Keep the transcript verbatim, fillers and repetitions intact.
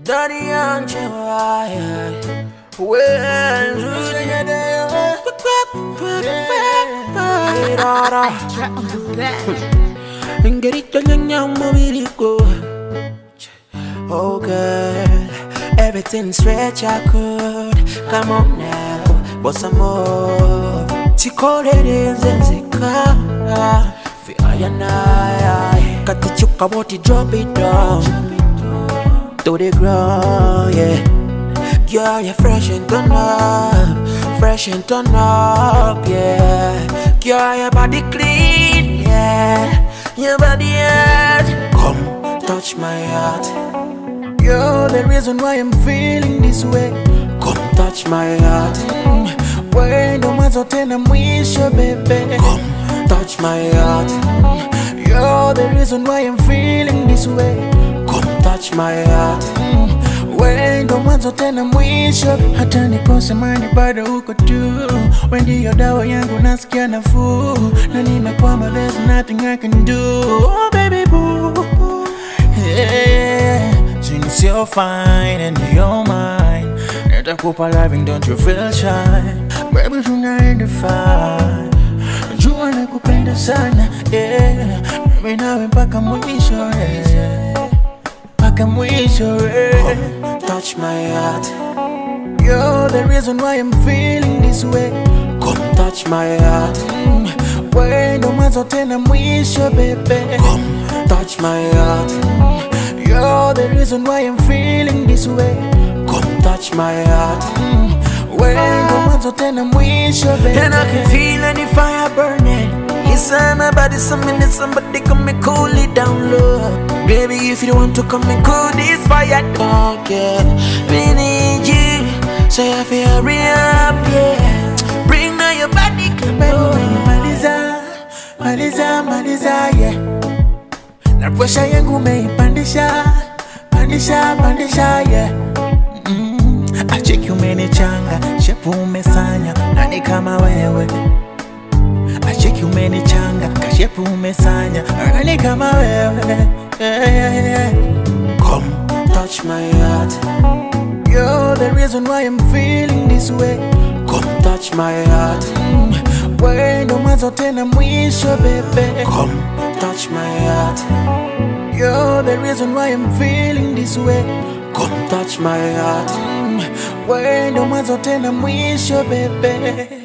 Daddy and Chewaya. When and get it on your movie go. Oh girl, everything stretch I could. Come on now, but some more. Chikole renze zika. Fi ayana, got the chuka boti drop it down to the ground, yeah. Girl, you're fresh and turn up, fresh and turn up, yeah. Girl, your body clean, yeah. Your body hard. Come, touch my heart. You're the reason why I'm feeling this way. Come, touch my heart. Wendo mwanzo tena mwisho, baby. Come, touch my heart. You're the reason why I'm feeling this way. Come, touch my heart. Wendo mwanzo tena mwisho. Hata nikose mani bado uko tu. Wendi yo dawa yangu nasikia nafuu. Na nimekwama, there's nothing I can do. Oh baby boo, yeah. Since you're fine and you're mine, nitakupa loving, don't you feel shy? Baby tunaenda fine, jua nakupenda sana, yeah. Baby nawe mpaka mwisho, yeah. Mpaka mwisho, yeah. Touch my heart. You're the reason why I'm feeling this way. Come touch my heart. Wendo mwanzo tena mwisho, baby. Come touch my heart. You're the reason why I'm feeling this way. Come touch my heart. Wendo mwanzo tena mwisho, baby. And I can feel any fire burning inside my body. Some minutes somebody come and cool it down low. Baby, if you want to come and cool this fire down, yeah. We need you, so I feel hurry up, yeah. Bring down your body, come on. Maliza, maliza, maliza, yeah. Na pressure yangu meipandisha, pandisha, pandisha, yeah. Mm, acheki umenichanga, shepu umesanya, nani kama wewe. Acheki umenichanga, kashepu umesanya, nani kama wewe. Yeah, yeah, yeah. Come, touch my heart. You're the reason why I'm feeling this way. Come, touch my heart. Wendo mwanzo tena mwisho, baby. Come, touch my heart. You're the reason why I'm feeling this way. Come, touch my heart. Wendo mwanzo tena mwisho, baby.